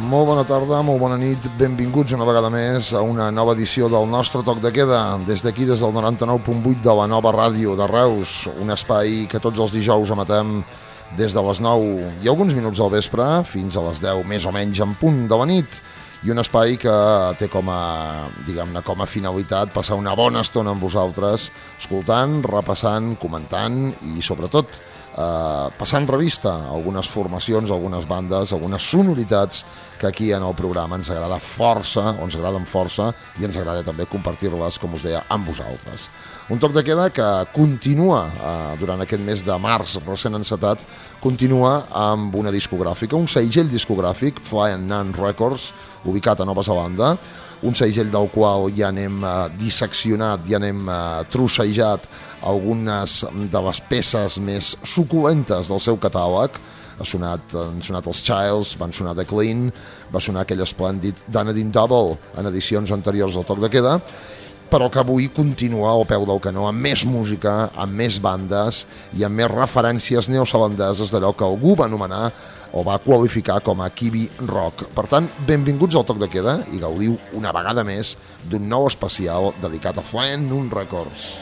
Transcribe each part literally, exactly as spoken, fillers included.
Molt bona tarda, molt bona nit, benvinguts una vegada més a una nova edició del nostre Toc de Queda, des d'aquí, des del noranta-nou punt vuit de la nova ràdio de Reus, un espai que tots els dijous emetem des de les nou i alguns minuts al vespre fins a les deu, més o menys en punt de la nit, i un espai que té com a, diguem-ne, com a finalitat passar una bona estona amb vosaltres, escoltant, repassant, comentant i sobretot Uh, passant revista a algunes formacions, algunes bandes, algunes sonoritats que aquí en el programa ens agrada força, o ens agraden força, i ens agrada també compartir-les, com us deia, amb vosaltres. Un toc de queda que continua uh, durant aquest mes de març recent encetat, continua amb una discogràfica, un segell discogràfic, Flying Nun Records, ubicat a Nova Zelanda, un segell del qual ja n'hem uh, disseccionat, ja n'hem uh, trossejat algunes de les peces més suculentes del seu catàleg. Ha sonat, han sonat els Childs, van sonar The Clean, va sonar aquell esplèndid Done It in Double en edicions anteriors del Toc de Queda, però que avui continua al peu del canó amb més música, amb més bandes i amb més referències neozelandeses d'allò que algú va anomenar o va qualificar com a Kiwi Rock. Per tant, benvinguts al Toc de Queda i gaudiu una vegada més d'un nou especial dedicat a Flying Nun Records.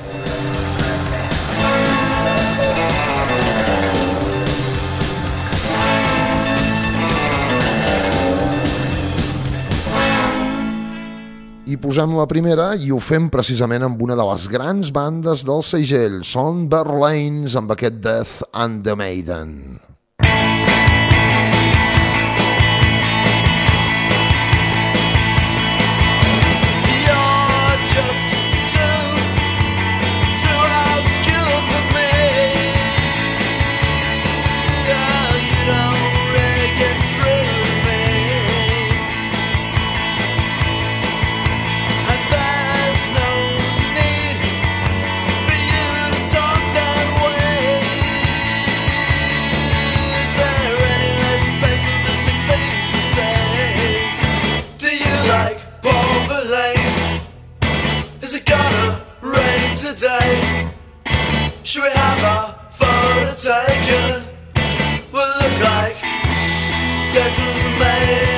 I posem la primera i ho fem precisament amb una de les grans bandes del segell, són Berlanes, amb aquest Death and the Maiden. Should we have a photo taken? Will it look like death of the maid?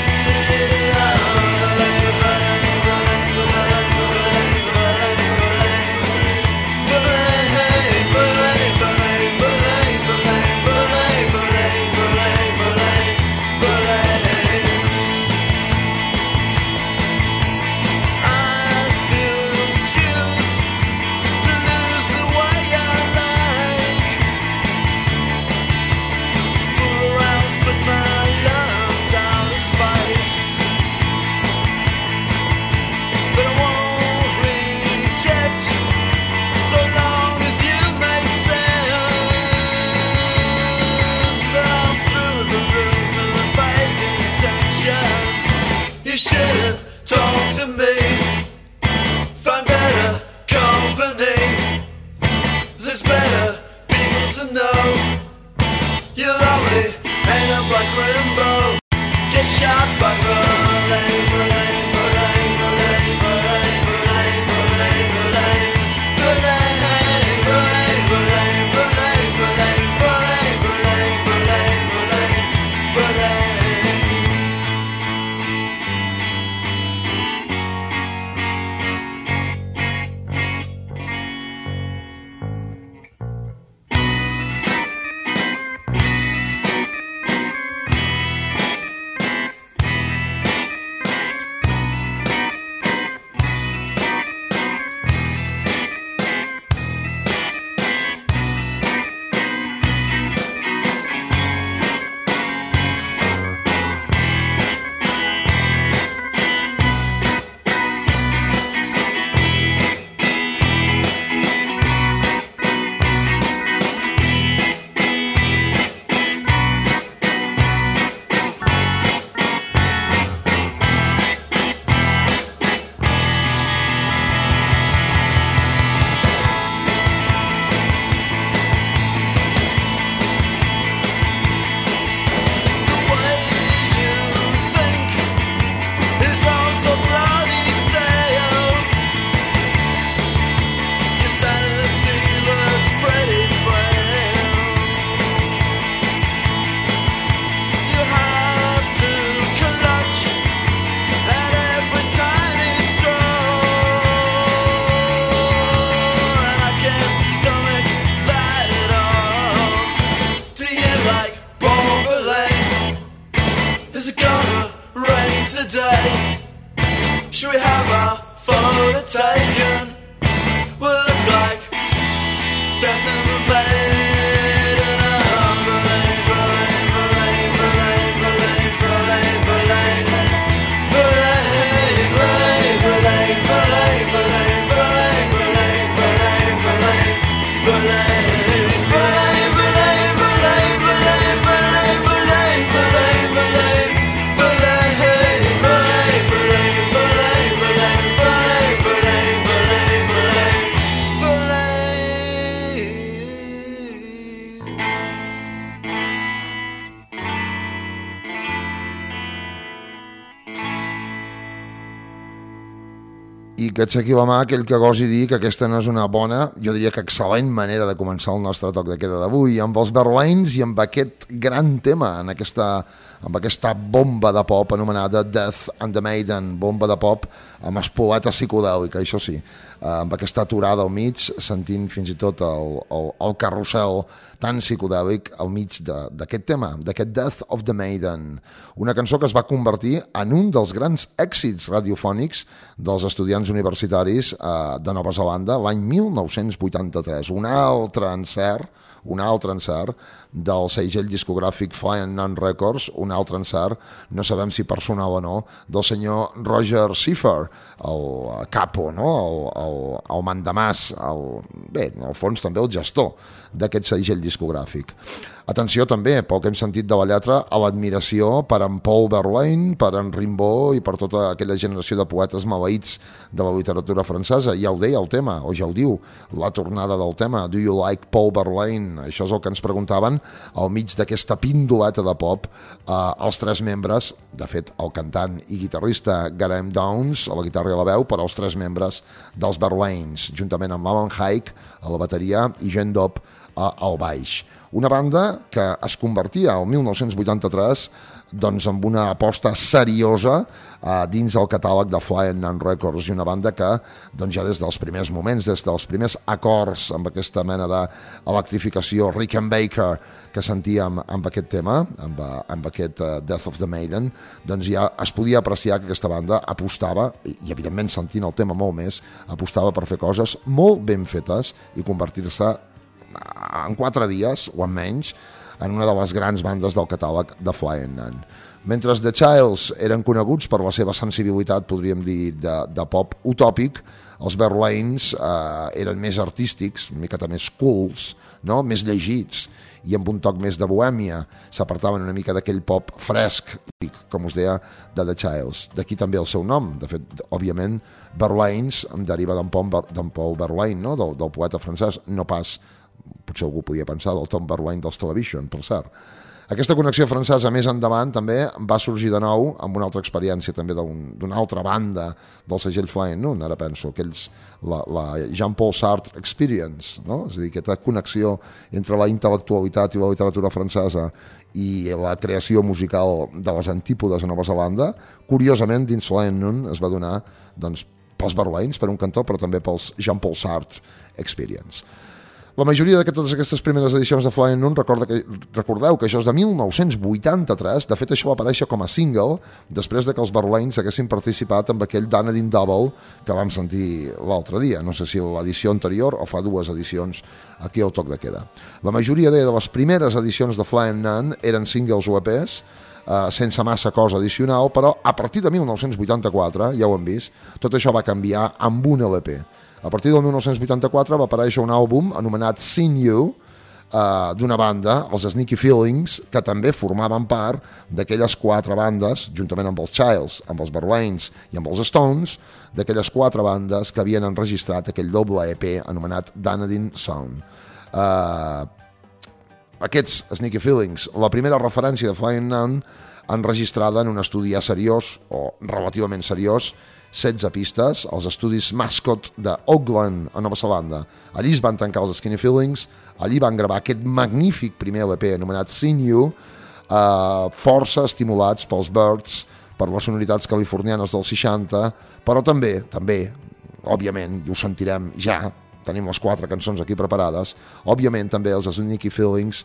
i que aixequi la mà aquell que gosi dir que aquesta no és una bona, jo diria que excel·lent manera de començar el nostre toc de queda d'avui, amb els Berlins i amb aquest gran tema, en aquesta, amb aquesta bomba de pop anomenada Death and the Maiden, bomba de pop amb espoleta psicodèlica, això sí, amb aquesta aturada al mig, sentint fins i tot el, el, el carrusel tan psicodèlic al mig d'aquest tema, d'aquest Death of the Maiden, una cançó que es va convertir en un dels grans èxits radiofònics dels estudiants universitaris eh, de Nova Zelanda l'any mil nou-cents vuitanta-tres, un altre encert, un altre encert del segell discogràfic Flying Nun Records, un altre encert, no sabem si personal o no, del senyor Roger Schiffer, el capo, no? el, el, el mandamàs, el, bé, en el fons també el gestor d'aquest segell discogràfic. Atenció també, pel que hem sentit de la lletra, a l'admiració per en Paul Verlaine, per en Rimbaud i per tota aquella generació de poetes maleïts de la literatura francesa. Ja ho deia el tema, o ja ho diu, la tornada del tema, Do you like Paul Verlaine? Això és el que ens preguntaven al mig d'aquesta pindoleta de pop eh, els tres membres, de fet el cantant i guitarrista Graham Downes a la guitarra i a la veu, però els tres membres dels Verlaines, juntament amb Alan Hike a la bateria i Jen Dopp al baix. Una banda que es convertia el mil nou-cents vuitanta-tres doncs, amb una aposta seriosa eh, dins el catàleg de Flying Nun Records, i una banda que doncs, ja des dels primers moments, des dels primers acords amb aquesta mena d'electrificació Rickenbacker que sentíem amb aquest tema, amb, amb aquest uh, Death of the Maiden, doncs ja es podia apreciar que aquesta banda apostava, i, i evidentment sentint el tema molt més, apostava per fer coses molt ben fetes i convertir-se en quatre dies o en menys en una de les grans bandes del catàleg de Flying Nun. Mentre The Childs eren coneguts per la seva sensibilitat, podríem dir, de, de pop utòpic, els Verlaines eh, eren més artístics, una miqueta més cools, no? Més llegits, i amb un toc més de bohèmia, s'apartaven una mica d'aquell pop fresc, com us deia, de The Childs. D'aquí també el seu nom. De fet, òbviament, Verlaines em deriva d'en Paul Verlaine, no? del, del poeta francès, no pas, potser algú podia pensar, del Tom Verlaine dels Television, per cert. Aquesta connexió francesa més endavant també va sorgir de nou amb una altra experiència també d'una un, altra banda del segell Flying Nun, ara penso, aquells, la, la Jean-Paul Sartre Experience, no? És a dir, aquesta connexió entre la intel·lectualitat i la literatura francesa i la creació musical de les antípodes a Nova Zelanda, curiosament dins Flying Nun es va donar doncs, pels Verlaines, per un cantó, però també pels Jean-Paul Sartre Experience. La majoria de totes aquestes primeres edicions de Flying Nun, recorda que, recordeu que això és de mil nou-cents vuitanta-tres, de fet això va aparèixer com a single després de que els Verlaines haguessin participat amb aquell Dunedin Double que vam sentir l'altre dia, no sé si l'edició anterior o fa dues edicions aquí al Toc de Queda. La majoria de les primeres edicions de Flying Nun eren singles o E Pes, eh, sense massa cosa addicional, però a partir de mil nou-cents vuitanta-quatre, ja ho hem vist, tot això va canviar amb un L P. A partir del mil nou-cents vuitanta-quatre va aparèixer un àlbum anomenat Seen You, eh, d'una banda, els Sneaky Feelings, que també formaven part d'aquelles quatre bandes, juntament amb els Childs, amb els Verlaines i amb els Stones, d'aquelles quatre bandes que havien enregistrat aquell doble E P anomenat Dunedin Sound. Eh, aquests Sneaky Feelings, la primera referència de Flying Nun enregistrada en un estudi ja seriós, o relativament seriós, setze pistes, als estudis Mascot d'Auckland, a Nova Zelanda. Allí es van tancar els Skinny Feelings, allí van gravar aquest magnífic primer L P anomenat Seen You, eh, força estimulats pels Byrds, per les sonoritats californianes dels seixanta, però també, també, òbviament, i ho sentirem ja, tenim les quatre cançons aquí preparades, òbviament també els Sneaky Feelings,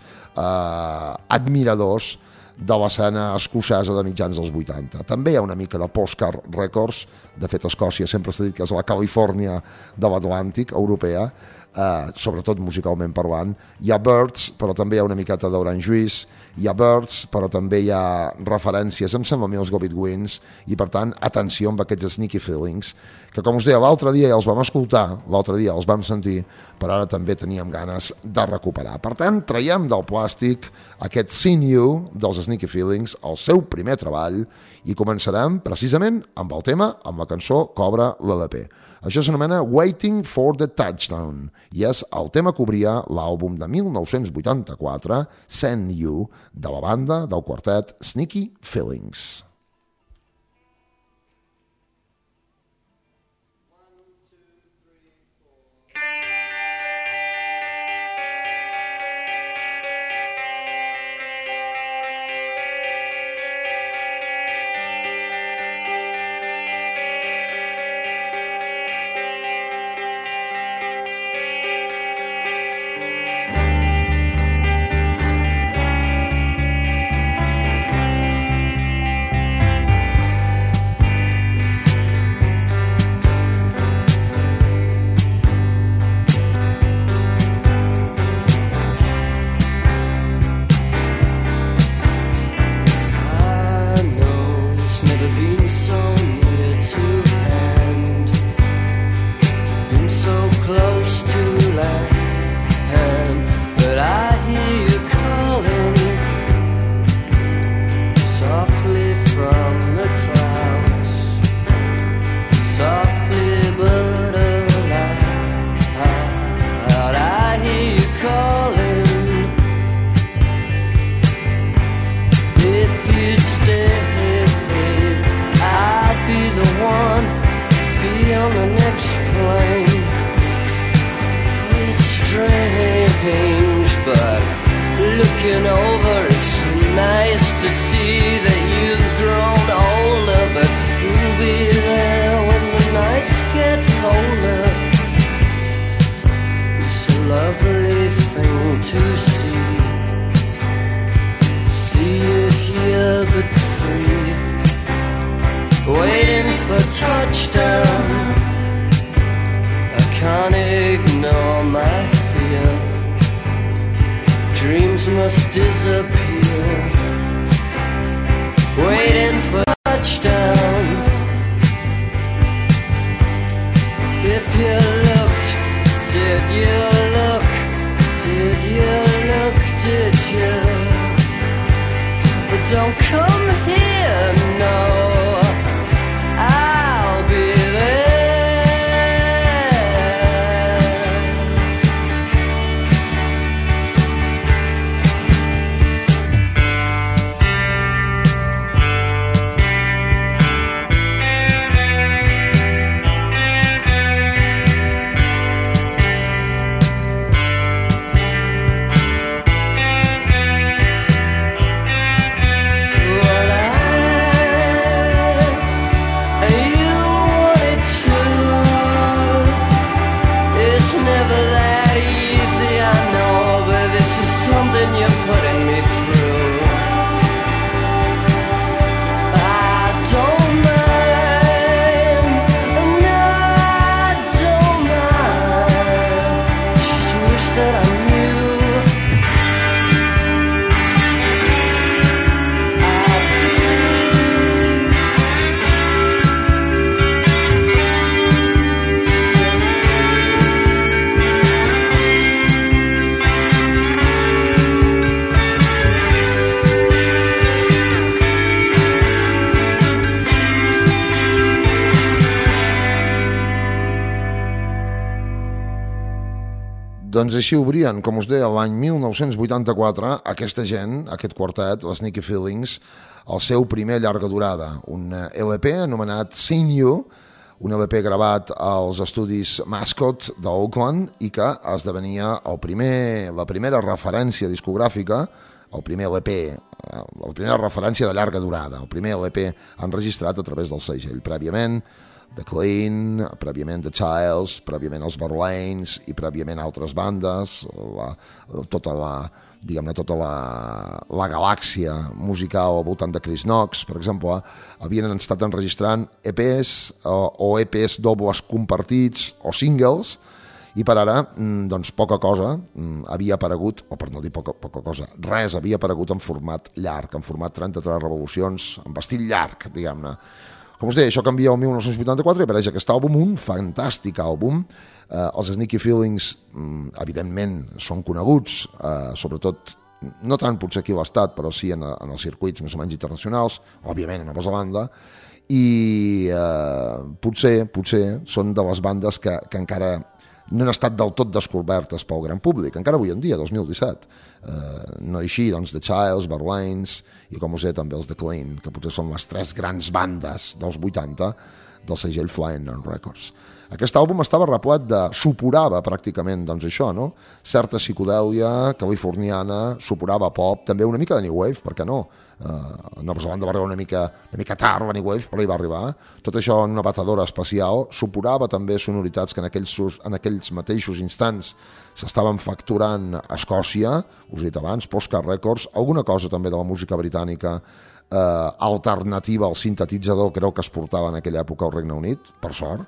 eh, admiradors de l'escena escocesa de mitjans dels vuitanta. També hi ha una mica de Postcard Records, de fet Escòcia sempre s'ha dit que és la Califòrnia de l'Atlàntic, europea, eh, sobretot musicalment parlant. Hi ha Byrds, però també hi ha una miqueta d'Orange Juice, hi ha Byrds, però també hi ha referències, em sembla a mi, els Go Betweens, i per tant, atenció amb aquests Sneaky Feelings, que com us deia, l'altre dia ja els vam escoltar, l'altre dia els vam sentir, però ara també teníem ganes de recuperar. Per tant, traiem del plàstic aquest Seen You dels Sneaky Feelings, el seu primer treball, i començarem precisament amb el tema, amb la cançó que obre l'L P. Això s'anomena Waiting for the Touchdown, i és el tema que obria l'àlbum de mil nou-cents vuitanta-quatre, Send You, de la banda del quartet Sneaky Feelings. One looking over. It's nice to see that you've grown older, but you'll be there when the nights get colder. It's a lovely thing to see. See it here but free, waiting for touchdown. I can't ignore my fear. Dreams must disappear, waiting for touchdown. If you looked, did you look? Did you look? Did you? But don't come here, no. I'll be there. Doncs així obrien, com us deia, l'any mil nou-cents vuitanta-quatre, aquesta gent, aquest quartet, les Sneaky Feelings, el seu primer llarga durada, un L P anomenat Seeing You, un L P gravat als estudis Mascot d'Oakland i que esdevenia el primer, la primera referència discogràfica, el primer L P, la primera referència de llarga durada, el primer L P enregistrat a través del segell. Prèviament The Clean, prèviament The Childs, prèviament els Verlaines i prèviament altres bandes, la, tota la, diguem-ne, tota la, la galàxia musical al voltant de Chris Knox, per exemple, havien estat enregistrant E Ps o, o E Ps dobles compartits o singles, i per ara, doncs, poca cosa havia aparegut, o per no dir poca, poca cosa, res havia aparegut en format llarg, en format trenta-tres revolucions, en estil llarg, diguem-ne. Com us deia, això canvia el mil nou-cents vuitanta-quatre i apareix aquest àlbum, un fantàstic àlbum. Eh, els Sneaky Feelings, evidentment, són coneguts, eh, sobretot, no tant potser aquí a l'Estat, però sí en, en els circuits més o menys internacionals, òbviament a Nova Zelanda, i eh, potser, potser són de les bandes que, que encara no han estat del tot descobertes pel gran públic, encara avui en dia, dos mil disset. Eh, no així, doncs, The Childs, Verlaines i, com us he, també els The Clean, que potser són les tres grans bandes dels vuitanta del segell Flying On Records. Aquest àlbum estava replet de... suporava pràcticament, doncs, això, no? Certa psicodèlia californiana, suporava pop, també una mica de New Wave, per què no? Uh, Nova Zelanda va arribar una mica, una mica tard la New Wave, però hi va arribar. Tot això en una batedora especial. Suporava també sonoritats que en aquells, en aquells mateixos instants s'estaven facturant a Escòcia, us he dit abans, Postcard Records, alguna cosa també de la música britànica eh, alternativa al sintetitzador, creu que es portava en aquella època al Regne Unit, per sort.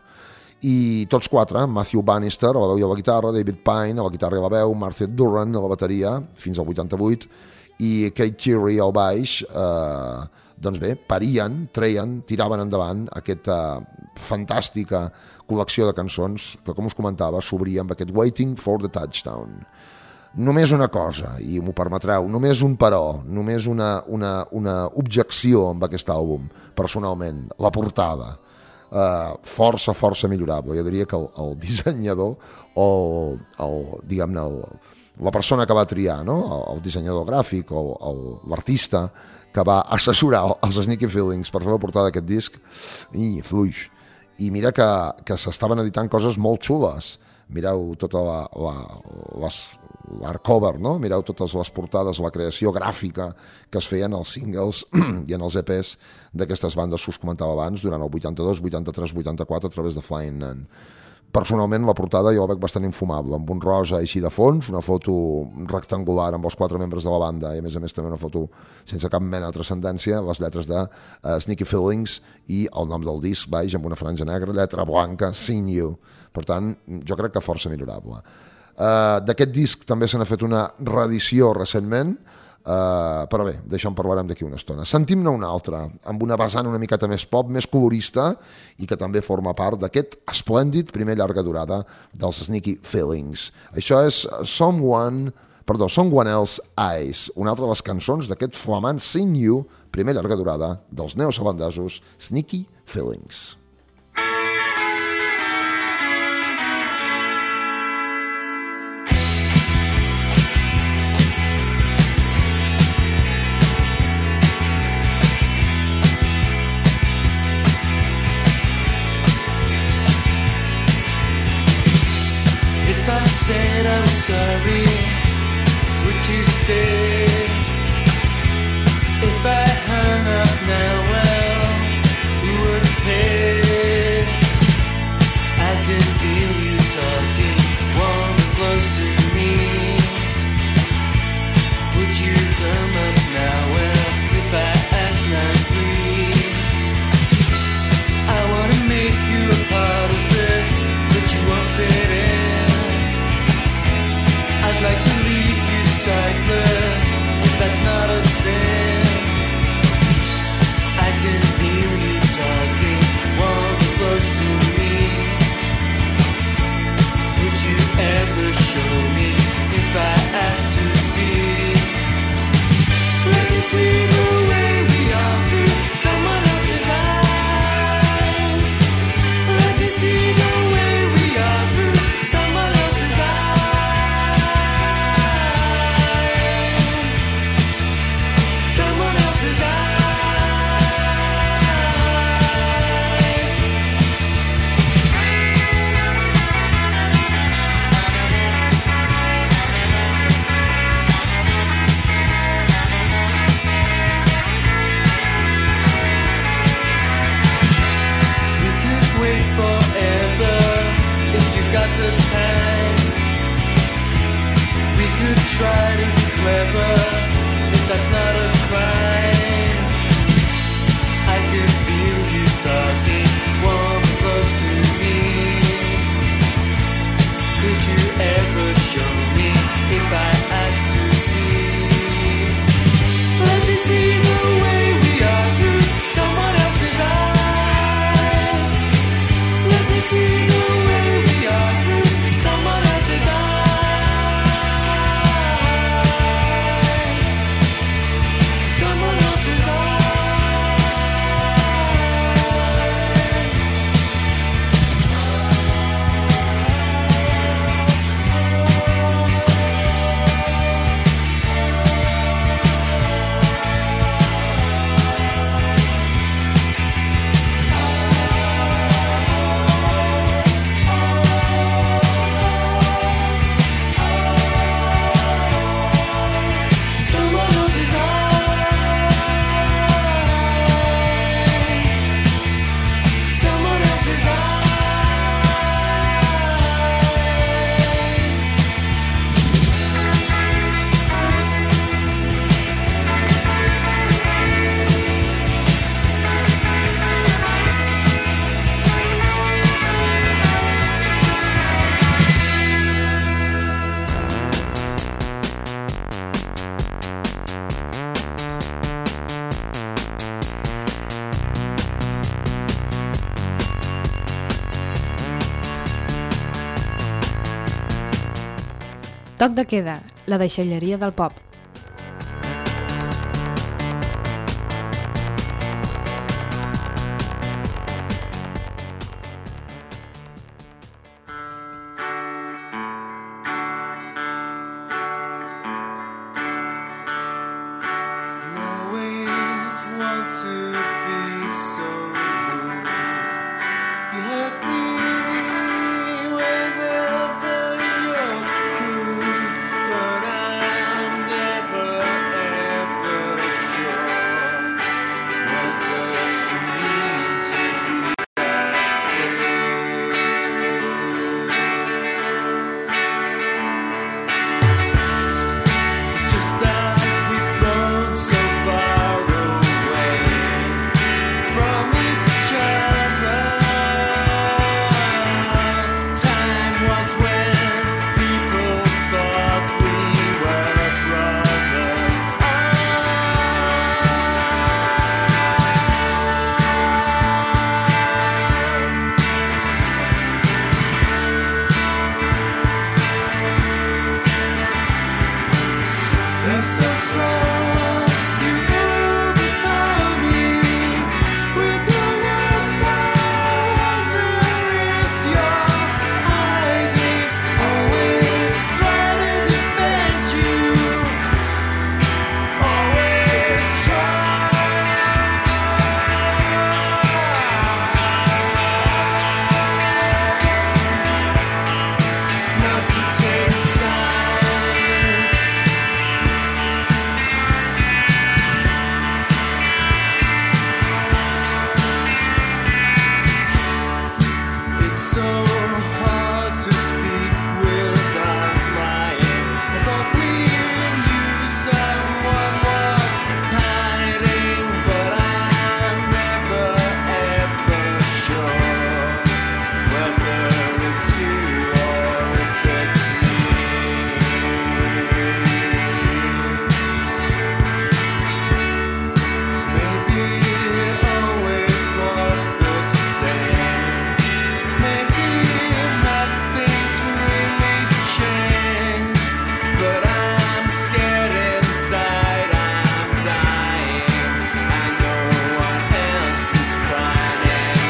I tots quatre, Matthew Bannister a la veu i a la guitarra, David Pine a la guitarra i a la veu, Martha Duran a la bateria, fins al vuitanta-vuit, i Kate Thierry al baix, eh, doncs bé, parien, treien, tiraven endavant aquesta fantàstica col·lecció de cançons que, com us comentava, s'obria amb aquest Waiting for the Touchdown. Només una cosa, i m'ho permetreu, només un però, només una, una, una objecció amb aquest àlbum, personalment, la portada. Uh, força, força millorable. Jo diria que el, el dissenyador o el, diguem-ne, el, la persona que va triar, no? el, el dissenyador gràfic o el, l'artista que va assessorar els Sneaky Feelings per fer la portada d'aquest disc, i fluix. I mira que, que s'estaven editant coses molt xules. mireu tota la, la, les l'hardcover, no? Mireu totes les portades, la creació gràfica que es feien als singles i en els E Pes d'aquestes bandes que us comentava abans durant el vuitanta-dos, vuitanta-tres, vuitanta-quatre a través de Flying Nun. Personalment la portada jo la veig bastant infumable, amb un rosa així de fons, una foto rectangular amb els quatre membres de la banda i a més a més també una foto sense cap mena de transcendència, les lletres de uh, Sneaky Feelings i el nom del disc baix amb una franja negra, lletra blanca, Seen You. Per tant, jo crec que força millorable. Uh, d'aquest disc també se n'ha fet una reedició recentment, uh, però bé, d'això en parlarem d'aquí una estona. Sentim-ne una altra, amb una vessant una miqueta més pop, més colorista, i que també forma part d'aquest esplèndid primer llarga durada dels Sneaky Feelings. Això és Someone, perdó, Someone Else Eyes, una altra de les cançons d'aquest flamant Seen You, primer llarga durada dels neozelandesos Sneaky Feelings. Said I'm sorry, would you stay? If I hung up now, well, who would pay? I can feel you talking, warm and close to me. Would you come up now, well, if I ask nicely? I wanna make you a part of this, but you won't fit in. I'd like to leave you sightless, if that's not a sin. I can feel you talking, warm and close to me. Would you ever show me, if I asked to see? Let me see the way we are through someone else's eyes. Let me see the way we are through someone else's eyes. Try to be clever, if that's not a crime. I could feel you talking, warm and close to me. Could you ever show me, if I asked to see? Let me see the way we are through someone else's eyes. Let me see the way we are through someone else's eyes. Toc de queda, la deixalleria del pop. You hurt me when there You're so strong, you overpower me. With your words I wonder if you're hiding. Always try to defend you. Always try not to take sides. It's so hard to speak without lying. I thought we knew someone was hiding, but I'm never ever sure whether it's you or if it's me. Maybe it always was the same. Maybe nothing's really changed, but I'm scared inside. I'm dying. I know what else is crying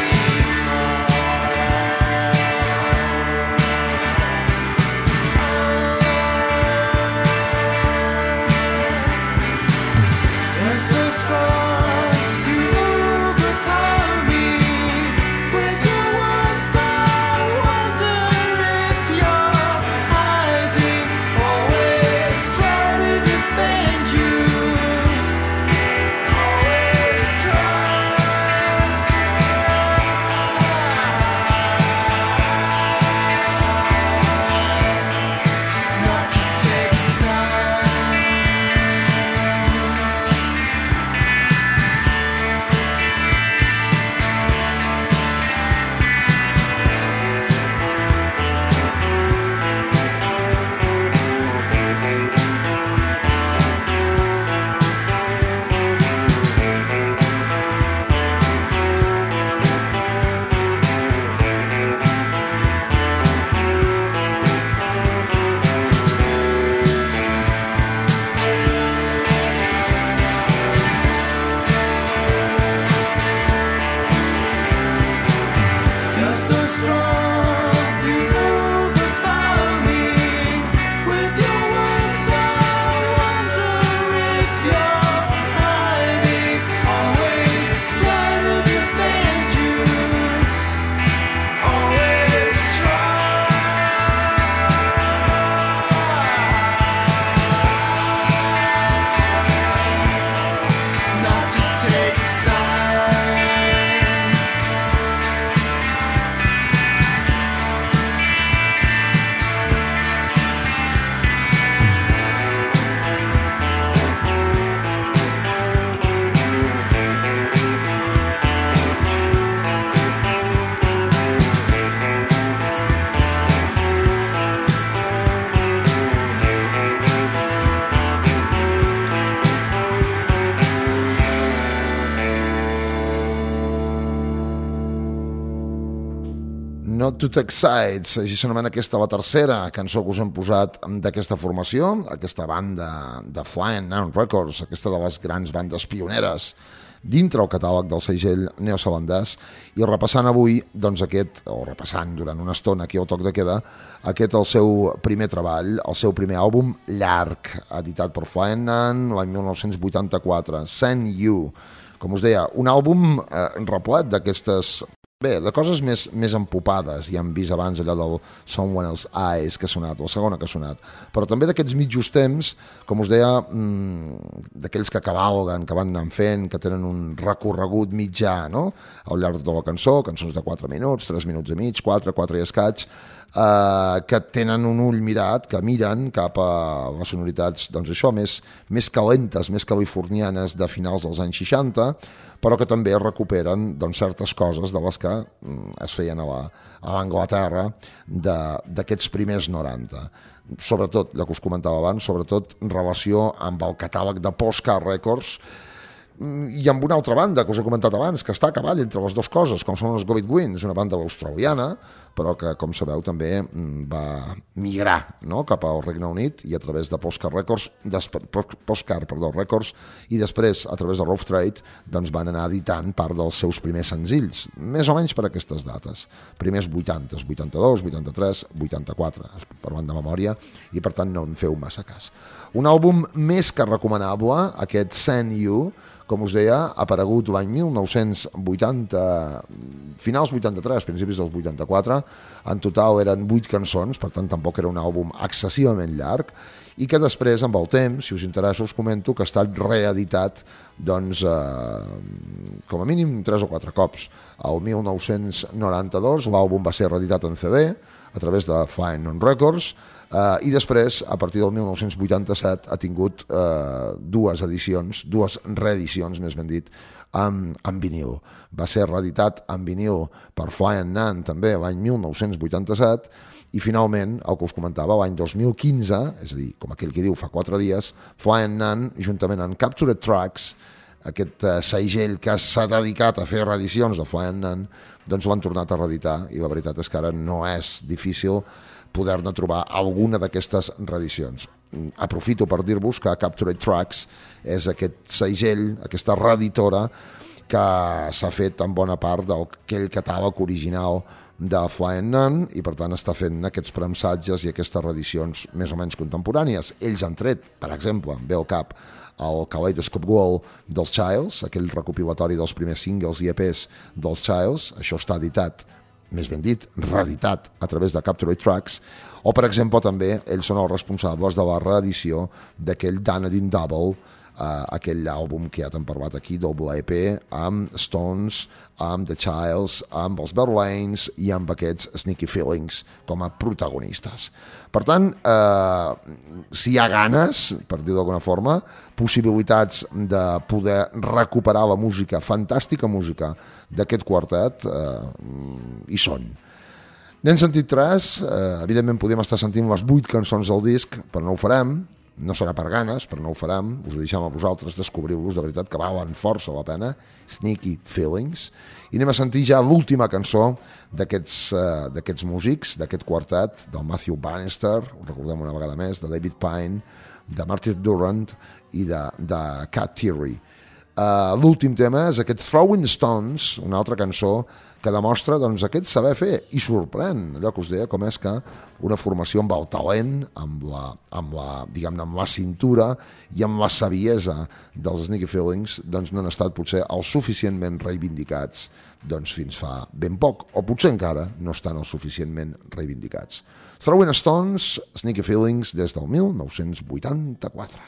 You're so strong, you overpower me. With your words I wonder if you're hiding. Always try to defend you. Always try not to take sides. You're so strong, you overpower me. With your words I wonder if you're hiding. Always try to defend you. Always try not to take sides. Not to Take Sides, així s'anomena aquesta, la tercera cançó que us hem posat d'aquesta formació, aquesta banda de Flying Nun Records, aquesta de les grans bandes pioneres dintre el catàleg del segell neozelandès, i repassant avui, doncs aquest, o repassant durant una estona aquí al Toc de Queda, aquest el seu primer treball, el seu primer àlbum llarg, editat per Flying Nun l'any mil nou-cents vuitanta-quatre, Send You. Com us deia, un àlbum eh, replet d'aquestes... Bé, de coses més, més empopades, ja hem vist abans allò del Someone Else's Eyes que ha sonat, la segona que ha sonat, però també d'aquests mitjos temps, com us deia, mmm, d'aquells que cavalguen, que van anant fent, que tenen un recorregut mitjà, no?, al llarg de tota la cançó, cançons de quatre minuts, tres minuts i mig, quatre, quatre i escaig, eh, que tenen un ull mirat, que miren cap a les sonoritats, doncs això, més, més calentes, més californianes de finals dels anys seixanta, però que també recuperen doncs, certes coses de les que mm, es feien a l'Anglaterra d'aquests primers noranta. Sobretot, el que us comentava abans, sobretot en relació amb el catàleg de Postcard Records, i amb una altra banda que us he comentat abans, que està a cavall entre les dues coses, com són els Go It Wins, una banda australiana, però que, com sabeu, també va migrar, no?, cap al Regne Unit i a través de Postcard Records, despre, Postcard, perdó, Records, i després, a través de Rough Trade, doncs van anar editant part dels seus primers senzills, més o menys per aquestes dates. Primers vuitanta, vuitanta-dos, vuitanta-tres, vuitanta-quatre, parlant de memòria, i per tant no en feu massa cas. Un àlbum més que recomanable, aquest Send You, com us deia, ha aparegut l'any mil nou-cents vuitanta, finals vuitanta-tres, principis dels vuitanta-quatre, en total eren vuit cançons, per tant tampoc era un àlbum excessivament llarg, i que després, amb el temps, si us interessa, us comento que ha estat reeditat, doncs, eh, com a mínim tres o quatre cops. El mil nou-cents noranta-dos l'àlbum va ser reeditat en C D, a través de Fine On Records, Uh, i després, a partir del mil nou-cents vuitanta-set, ha tingut uh, dues edicions, dues reedicions, més ben dit, amb, amb vinil. Va ser reeditat amb vinil per Fly and Nan també l'any mil nou-cents vuitanta-set i finalment, el que us comentava, l'any dos mil quinze, és a dir, com aquell que diu fa quatre dies, Fly and Nan, juntament amb Captured Tracks, aquest uh, segell que s'ha dedicat a fer reedicions de Fly and Nan, doncs l'han tornat a reeditar i la veritat és que ara no és difícil poder-ne trobar alguna d'aquestes reedicions. Aprofito per dir-vos que Captured Tracks és aquest segell, aquesta reeditora que s'ha fet en bona part d'aquell catàleg original de Fly and Nun i per tant està fent aquests premsatges i aquestes reedicions més o menys contemporànies. Ells han tret, per exemple, ve al cap el Kaleidoscope Wall dels Childs, aquell recopilatori dels primers singles i E Ps dels Childs, això està editat, més ben dit, reeditat a través de Captured Tracks, o per exemple també ells són els responsables de la reedició d'aquell Dunedin Double, eh, aquell àlbum que ja t'hem parlat aquí, doble E P, amb Stones, amb The Childs, amb els Berlains i amb aquests Sneaky Feelings com a protagonistes. Per tant, eh, si hi ha ganes, per dir-ho d'alguna forma, possibilitats de poder recuperar la música, fantàstica música, d'aquest quartet, eh, hi són. N'hem sentit tres, eh, evidentment podem estar sentint les vuit cançons del disc, però no ho farem, no serà per ganes, però no ho farem, us ho deixem a vosaltres, descobriu-vos, de veritat que valen força la pena, Sneaky Feelings, i anem a sentir ja l'última cançó d'aquests eh, d'aquests músics, d'aquest quartet, del Matthew Bannister, ho recordem una vegada més, de David Pine, de Martin Durant i de, de Cat Thierry. Uh, l'últim tema és aquest Throwing Stones, una altra cançó que demostra doncs, aquest saber fer i sorprèn, allò que us deia, com és que una formació amb el talent, amb la, amb la, diguem-ne, amb la cintura i amb la saviesa dels Sneaky Feelings doncs, no han estat potser els suficientment reivindicats doncs, fins fa ben poc, o potser encara no estan els suficientment reivindicats. Throwing Stones, Sneaky Feelings, des del mil nou-cents vuitanta-quatre.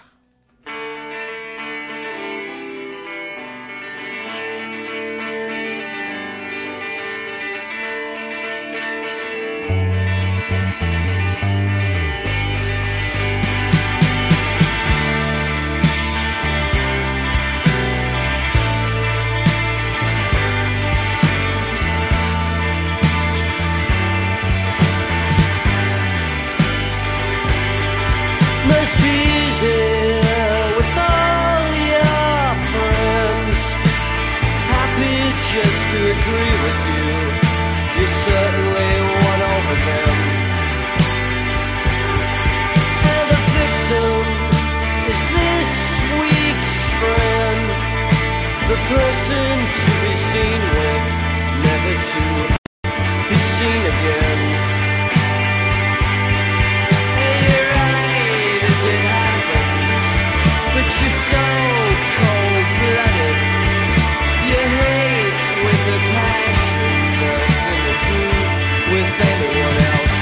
Must be easy with all your friends. Happy just to agree with you. You certainly won over them. And the victim is this week's friend. The person to be seen with, never to be seen again. You're so cold-blooded. You hate with a passion nothing to do with anyone else.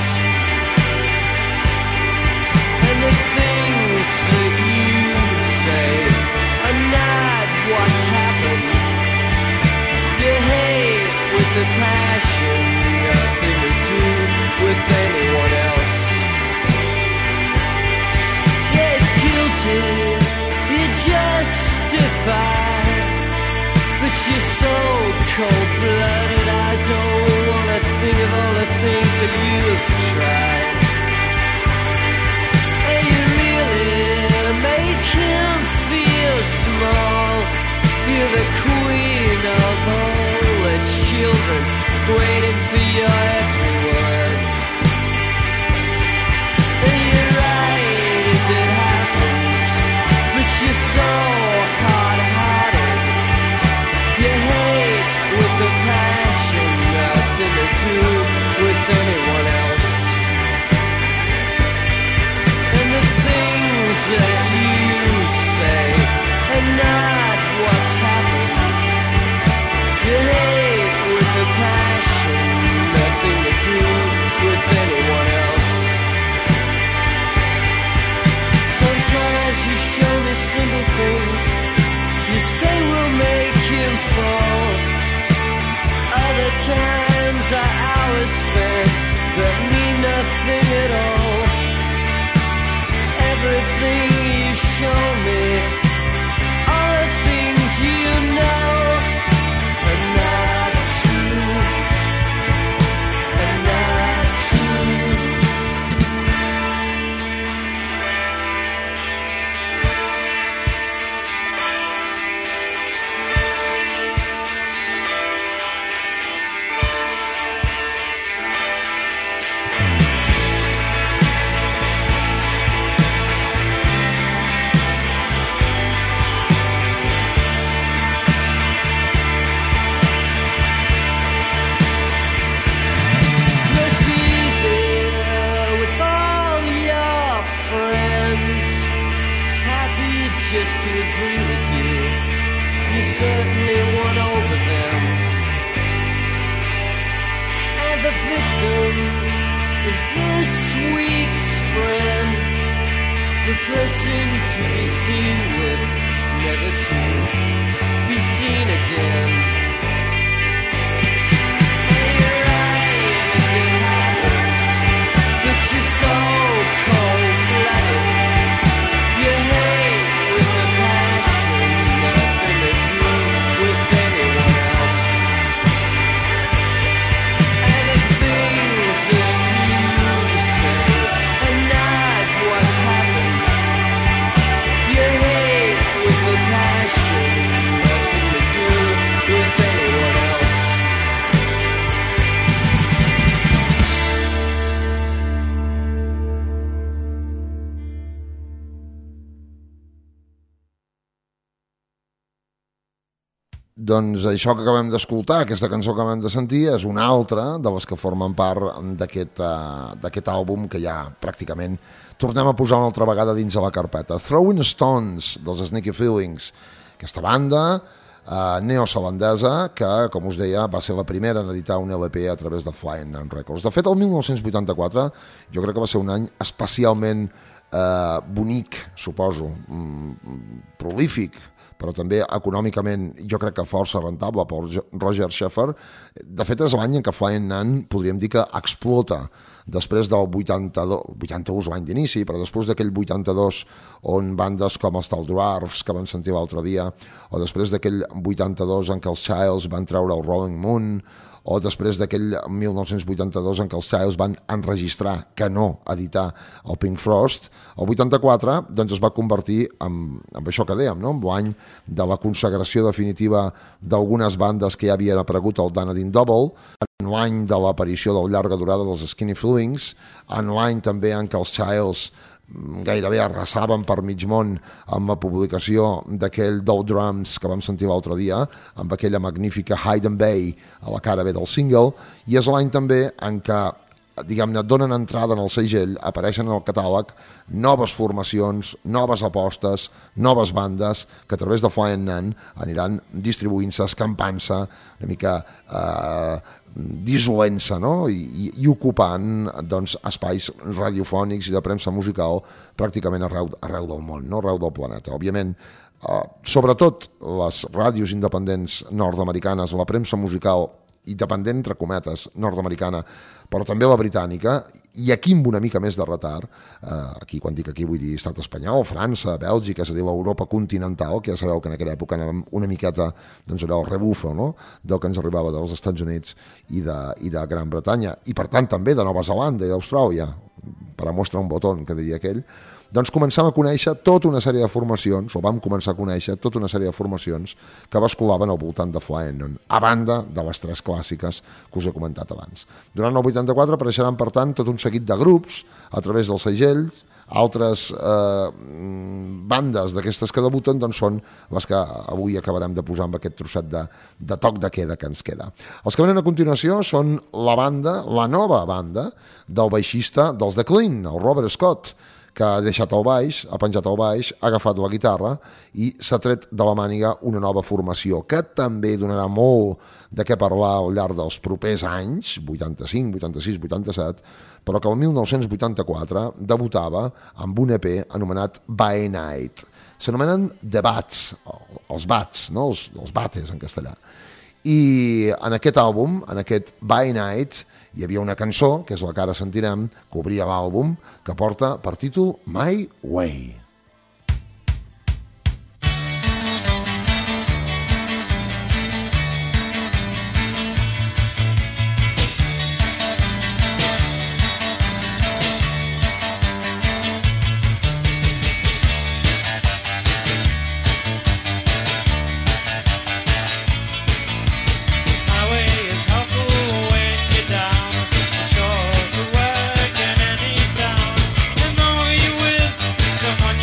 And the things that you say are not what's happened. You hate with a passion nothing to do with anyone else. Yeah, it's guilty. Justified, but you're so cold-blooded. I don't wanna think of all the things that you've tried. And you really make him feel small. to agree with you. You certainly won over them. And the victim is this week's friend, the person to be seen with, never to be seen again. And you're right if it happens, but you're so cold-blooded. You hate with a passion, nothing to do with anyone else. And the things that you say are not what's happened. You hate with a passion, nothing to do with anyone else. Doncs això que acabem d'escoltar, aquesta cançó que acabem de sentir, és una altra de les que formen part d'aquest uh, d'aquest àlbum que ja pràcticament tornem a posar una altra vegada dins de la carpeta. Throwing Stones, dels Sneaky Feelings. Aquesta banda uh, neozelandesa que, com us deia, va ser la primera en editar un L P a través de Flying Nun Records. De fet, el dinou vuitanta-quatre jo crec que va ser un any especialment uh, bonic, suposo, mm, prolífic, però també econòmicament jo crec que força rentable per Roger Sheffer. De fet, és l'any en què Flying Nun podríem dir que explota després del vuitanta-dos, vuitanta-u és l'any d'inici, però després d'aquell vuitanta-dos on bandes com els Tall Dwarfs, que vam sentir l'altre dia, o després d'aquell vuitanta-dos en què els Childs van treure el Rolling Moon, o després d'aquell dinou vuitanta-dos en què els Childs van enregistrar, que no editar, el Pink Frost, el vuitanta-quatre doncs, es va convertir en, en això que dèiem, no? En l'any de la consagració definitiva d'algunes bandes que ja havien aparegut al Danadin Double, en l'any de l'aparició del llarga durada dels Skinny Feelings, en l'any també en què els Childs gairebé arrasaven per mig món amb la publicació d'aquell Dow Drums que vam sentir l'altre dia, amb aquella magnífica Hidden Bay a la cara B del single, i és l'any també en què, diguem-ne, donen entrada en el segell, apareixen en el catàleg noves formacions, noves apostes, noves bandes que a través de Flying Nun aniran distribuint-se, escampant-se, una mica eh, dissolent-se, no? I, i ocupant doncs, espais radiofònics i de premsa musical pràcticament arreu, arreu del món, no? Arreu del planeta. Òbviament, eh, sobretot les ràdios independents nord-americanes, la premsa musical independent, entre cometes, nord-americana, però també la britànica, i aquí amb una mica més de retard, eh, aquí quan dic aquí vull dir estat espanyol, França, Bèlgica, és a dir, l'Europa continental, que ja sabeu que en aquella època anàvem una miqueta, doncs allò, rebufo, no?, del que ens arribava dels Estats Units i de, i de Gran Bretanya, i per tant també de Nova Zelanda i d'Austràlia, per a mostrar un botó, que diria aquell, doncs començam a conèixer tota una sèrie de formacions, o vam començar a conèixer tota una sèrie de formacions que basculaven al voltant de Flying Nun, a banda de les tres clàssiques que us he comentat abans. Durant el vuitanta-quatre apareixeran, per tant, tot un seguit de grups a través dels segells, altres eh, bandes d'aquestes que debuten doncs són les que avui acabarem de posar amb aquest trosset de, de toc de queda que ens queda. Els que venen a continuació són la banda, la nova banda del baixista dels The Clean, el Robert Scott, que ha deixat el baix, ha penjat el baix, ha agafat la guitarra i s'ha tret de la màniga una nova formació que també donarà molt de què parlar al llarg dels propers anys, vuitanta-cinc, vuitanta-sis, vuitanta-set, però que el dinou vuitanta-quatre debutava amb un E P anomenat By Night. S'anomenen The Bats, els bats, no? els, els bates en castellà. I en aquest àlbum, en aquest By Night, hi havia una cançó, que és la que ara sentirem, que obria l'àlbum, que porta per títol My Way. Someone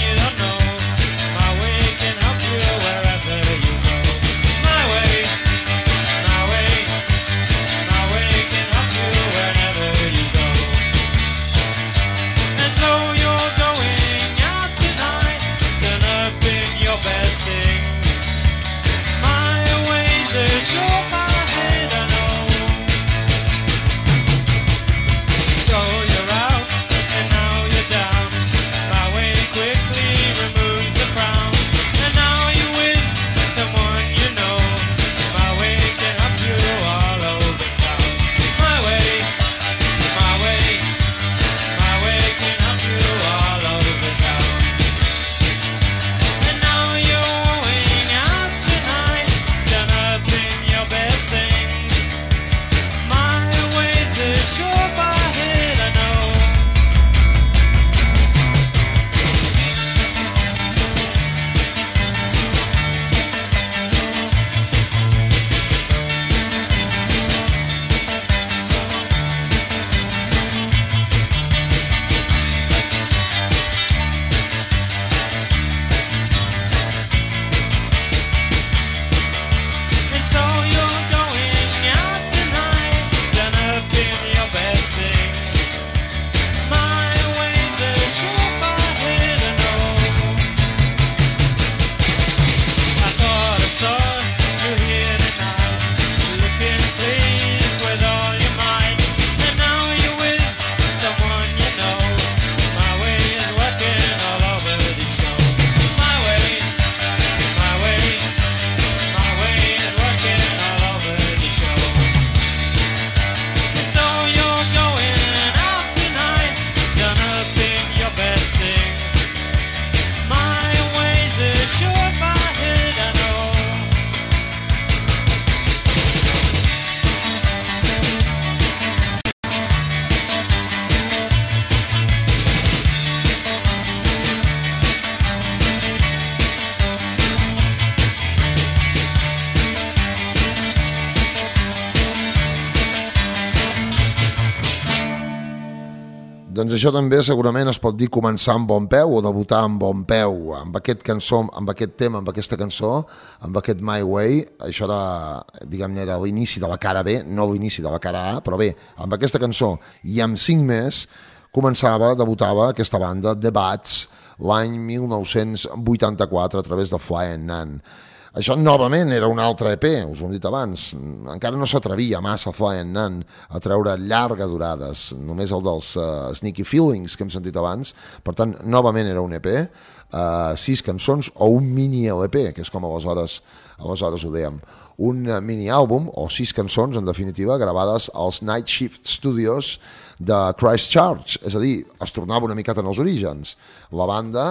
Doncs això també segurament es pot dir començar amb bon peu o debutar amb bon peu, amb aquest cançó, amb aquest tema, amb aquesta cançó, amb aquest My Way. Això era, diguem-ne, era l'inici de la cara B, no l'inici de la cara A, però bé, amb aquesta cançó i amb cinc més començava, debutava aquesta banda The Bats l'any mil nou-cents vuitanta-quatre a través de Flying Nun. Això novament era un altre E P, us ho hem dit abans. Encara no s'atrevia massa Flying Nun a treure llargues durades, només el dels uh, Sneaky Feelings que hem sentit abans. Per tant, novament era un E P, uh, sis cançons o un mini L P, que és com aleshores, aleshores ho dèiem. Un uh, mini àlbum o sis cançons, en definitiva, gravades als Night Shift Studios de Christchurch, és a dir, es tornava una miqueta en els orígens. La banda...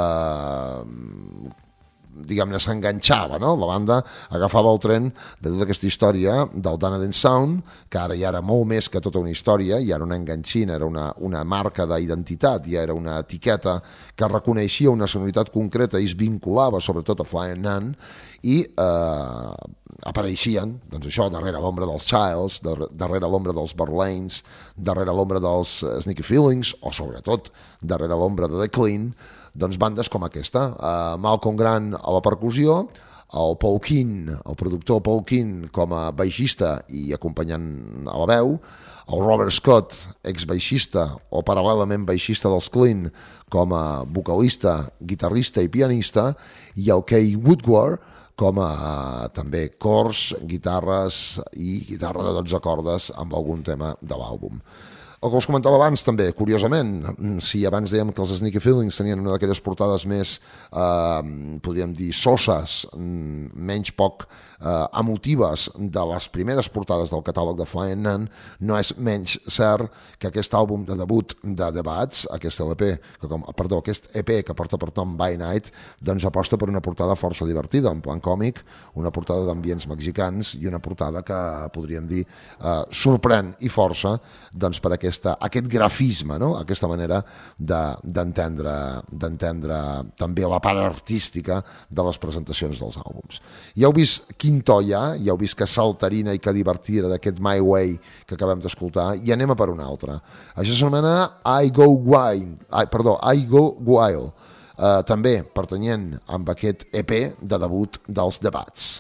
Uh, diguem-ne, s'enganxava, no? La banda agafava el tren de tota aquesta història del Dunedin Sound, que ara ja era molt més que tota una història, ja era una enganxina, era una, una marca d'identitat, ja era una etiqueta que reconeixia una sonoritat concreta i es vinculava sobretot a Flying Nun, i eh, apareixien, doncs això, darrere l'ombra dels Childs, darrere l'ombra dels Verlaines, darrere l'ombra dels Sneaky Feelings, o sobretot darrere l'ombra de The Clean, doncs bandes com aquesta, uh, Malcolm Grant a la percussió, el Paul Keane, el productor Paul Keane com a baixista i acompanyant a la veu, el Robert Scott, ex-baixista o paral·lelament baixista dels Clean com a vocalista, guitarrista i pianista, i el Kay Woodward com a uh, també cors, guitarres i guitarra de dotze cordes amb algun tema de l'àlbum. El que us comentava abans també, curiosament, si abans dèiem que els Sneaky Feelings tenien una d'aquelles portades més, eh, podríem dir, soses, menys poc eh, emotives de les primeres portades del catàleg de Flying Nun, no és menys cert que aquest àlbum de debut de The Bats, aquest L P, que com, perdó, aquest E P que porta per nom By Night, doncs aposta per una portada força divertida, en plan còmic, una portada d'ambients mexicans i una portada que, podríem dir, eh, sorprèn i força doncs, per aquesta, aquest grafisme, no? Aquesta manera d'entendre de, d'entendre també la part artística de les presentacions dels àlbums. Ja heu vist quin to hi ha, ja heu vist que saltarina i que divertira d'aquest My Way que acabem d'escoltar, i anem a per un altre. Això s'anomena I Go Wild, I, perdó, I Go Wild, eh, també pertanyent amb aquest E P de debut dels The Bats.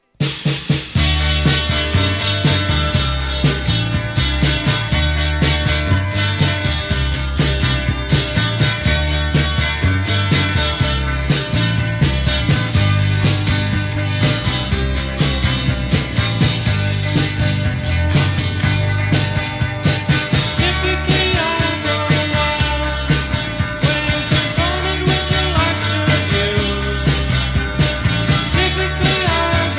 Typically I go wild when confronted with the likes of you. Typically I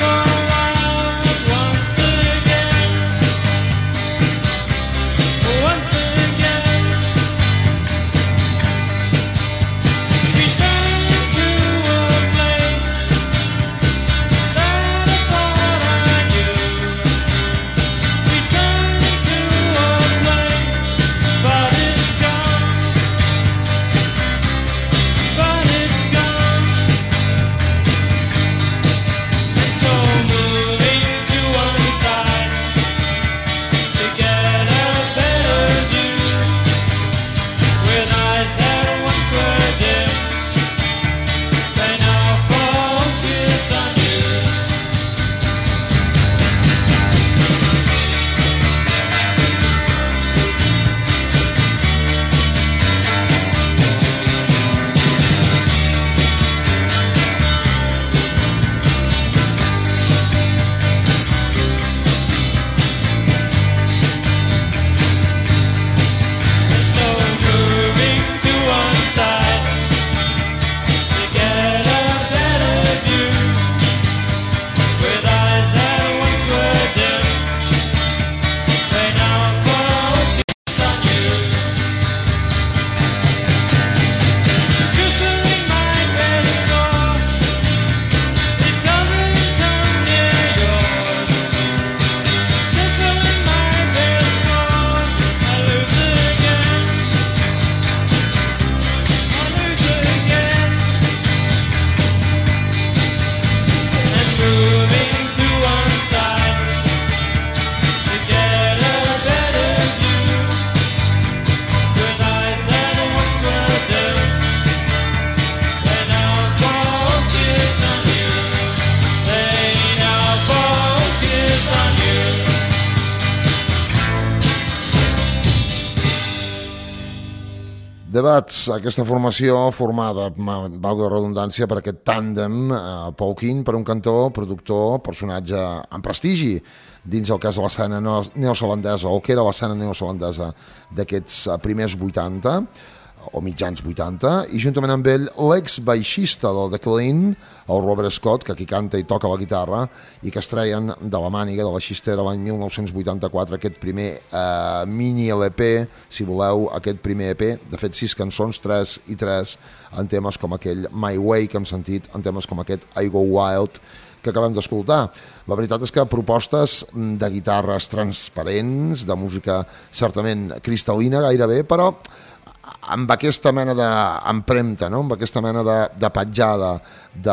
The Bats, aquesta formació formada, valga la redundància, per aquest tàndem, eh, Paul King, per un cantor, productor, personatge amb prestigi dins el cas de l'escena neozelandesa, o que era l'escena neozelandesa d'aquests primers vuitanta, o mitjans vuitanta, i juntament amb ell l'ex-baixista del The Clean, el Robert Scott, que aquí canta i toca la guitarra, i que es treien de la màniga de la xistera l'any mil nou-cents vuitanta-quatre aquest primer eh, mini L P, si voleu, aquest primer E P, de fet sis cançons, tres i tres, en temes com aquell My Way que hem sentit, en temes com aquest I Go Wild, que acabem d'escoltar. La veritat és que propostes de guitarres transparents, de música certament cristal·lina gairebé, però amb aquesta mena d'empremta, no? Amb aquesta mena de, de petjada de,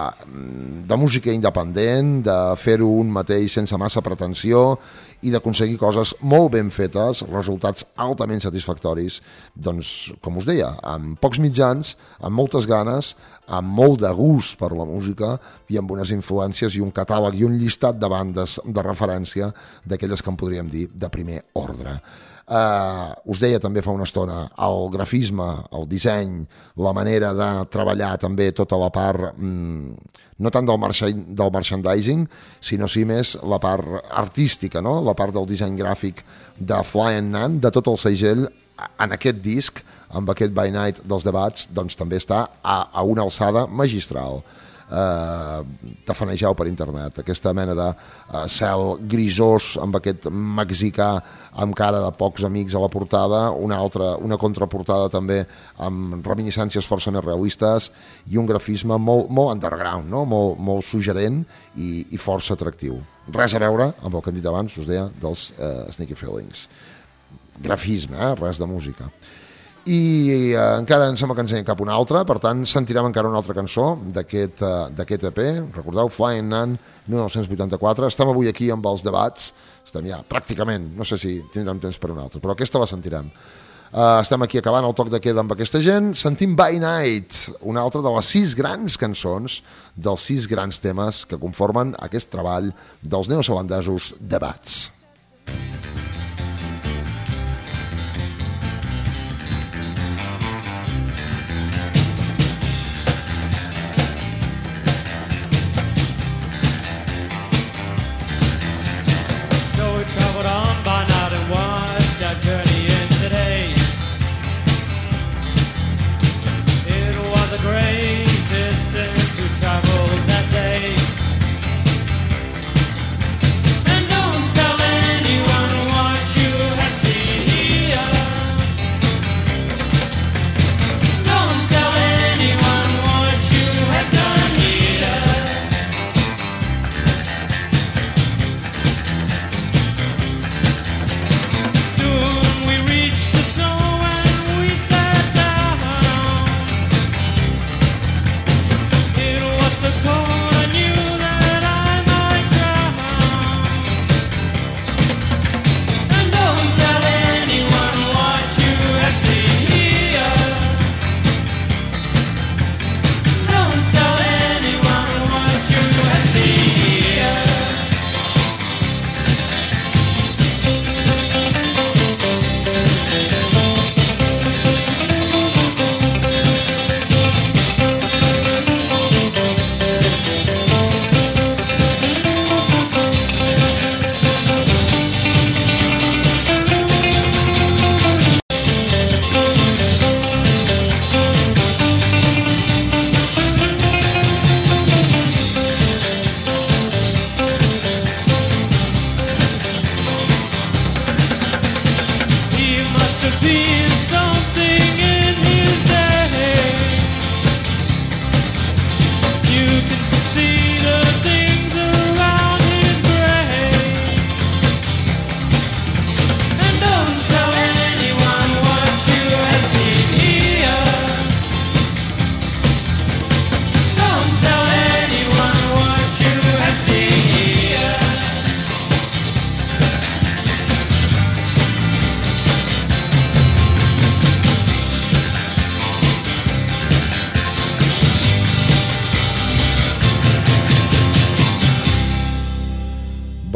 de música independent, de fer-ho un mateix sense massa pretensió i d'aconseguir coses molt ben fetes, resultats altament satisfactoris, doncs, com us deia, amb pocs mitjans, amb moltes ganes, amb molt de gust per la música i amb unes influències i un catàleg i un llistat de bandes de referència d'aquelles que en podríem dir de primer ordre. Uh, us deia també fa una estona el grafisme, el disseny, la manera de treballar també tota la part mm, no tant del, del merchandising, sinó sí més la part artística, no? La part del disseny gràfic de Flying Nun, de tot el segell en aquest disc, amb aquest By Night dels The Bats, doncs també està a, a una alçada magistral. Uh, tafanegeu per internet aquesta mena de uh, cel grisós amb aquest mexicà amb cara de pocs amics a la portada, una altra, una contraportada també amb reminiscències força més realistes i un grafisme molt, molt underground, no? molt, molt suggerent i, i força atractiu. Res a veure amb el que hem dit abans, us deia, dels uh, Sneaky Feelings. Grafisme, eh? Res de música. I eh, encara em sembla que ens anem cap a una altra, per tant sentirem encara una altra cançó d'aquest eh, E P, recordeu, Flying Nun, mil nou-cents vuitanta-quatre, estem avui aquí amb els debats, estem ja pràcticament, no sé si tindrem temps per una altra, però aquesta la sentirem. Uh, estem aquí acabant el toc de queda amb aquesta gent, sentim By Night, una altra de les sis grans cançons, dels sis grans temes que conformen aquest treball dels neozelandesos The Bats. Traveled on by night and watched our journey in today. It was a great distance we traveled that day. And don't tell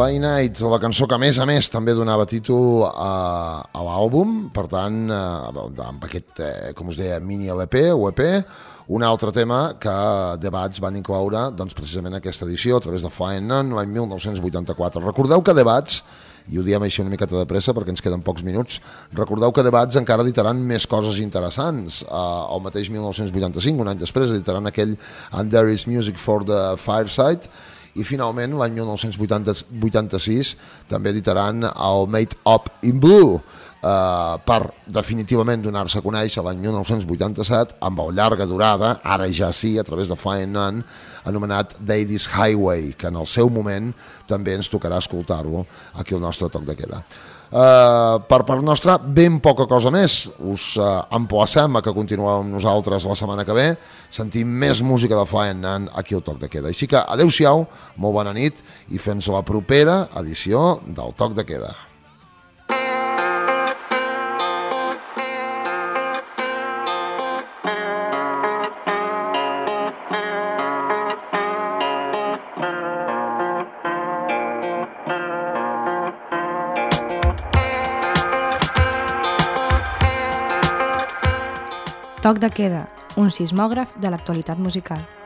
By Night, la cançó que a més a més també donava títol a, a l'àlbum, per tant, eh, amb aquest, eh, com us deia, mini L P o E P, un altre tema que The Bats van incloure doncs, precisament aquesta edició a través de Flying Nun l'any mil nou-cents vuitanta-quatre. Recordeu que The Bats, i ho diem així una miqueta de pressa perquè ens queden pocs minuts, recordeu que The Bats encara editaran més coses interessants. Uh, el mateix mil nou-cents vuitanta-cinc, un any després, editaran aquell And There Is Music for the Fireside, i finalment l'any mil nou-cents vuitanta-sis també editaran el Made Up in Blue, uh, per definitivament donar-se a conèixer l'any mil nou-cents vuitanta-set amb el llarga durada, ara ja sí, a través de Flying Nun, anomenat Daddy's Highway, que en el seu moment també ens tocarà escoltar-lo aquí al nostre toc de queda. Uh, per part nostra, ben poca cosa més. Us uh, emplacem a que continueu amb nosaltres la setmana que ve, sentim més música de Flying Nun aquí al toc de queda. Així que adeu-siau, molt bona nit i fins la propera edició del toc de queda. Toc de queda, un sismògraf de l'actualitat musical.